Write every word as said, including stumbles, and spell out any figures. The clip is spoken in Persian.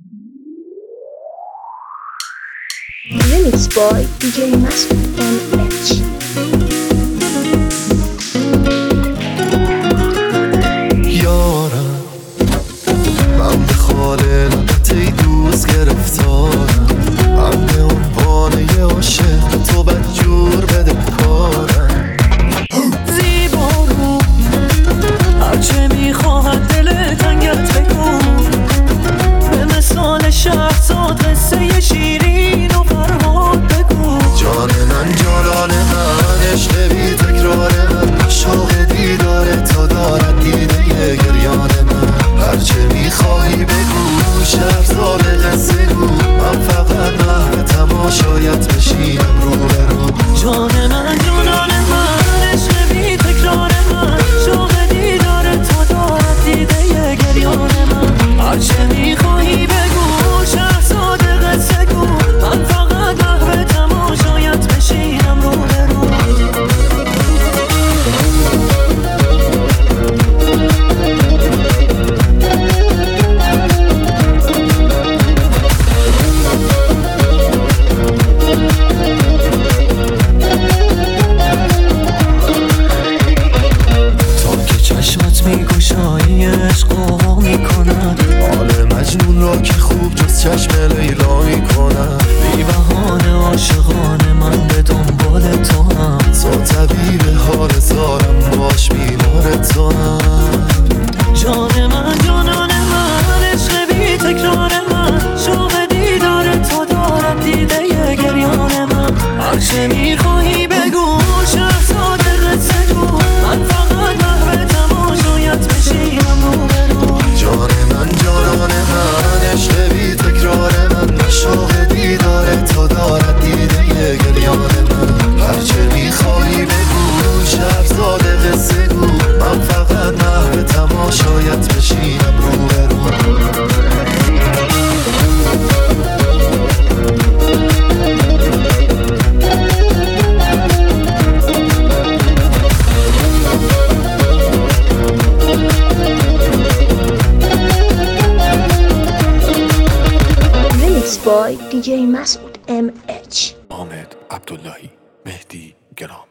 Remix by دی جی مسعود ام اچ. یارم من به خال لبت ای دوست گرفتارم، من به عنوان یه عاشق تو بدجور بده کارم. زیبا رو هرچه میخواهد دل تنگت بگو، به مثال شهرزاد قصه شیرین و فرهاد بگو. جان من جانان من عشق بی تکرار من، شوق دیدار تو دارد دیده گریان من. هرچه میخواهی بگو شهرزاد قصه گو، من فقط محو تماشایت بشینم رو به رو. جان من جانان من عشق بی تکرار من، شوق دیدار تو دارد دیده گریان من. هرچه میخواهی بگو شهرزاد قصه گو، من فقط محو تماشایت بشینم رو به رو. میگوشایی عشقا میکنن، حال مجنون را که خوب جز چشم لیلا میکنن. بی بهانه عاشقانه من به دنبال تو هم، تو طبیب حال زارم باش بیمار تو هم. جان من جانان من عشق بی تکرار من، شوق دیدار تو دارد دیده گریان من. هرچه میخواهی بگو شهرزاد قصه گو، من فقط محو تماشایت بشینم رو به رو. جان من جانان من عشق بی تکرار من، شوق دیدار تو دارد دیده گریان من. هرچه میخواهی بگو شهرزاد قصه گو، من فقط محو تماشایت بشینم رو به رو. Remix by دی جی مسعود ام اچ. حامد عبداللهی، مهدی گرام.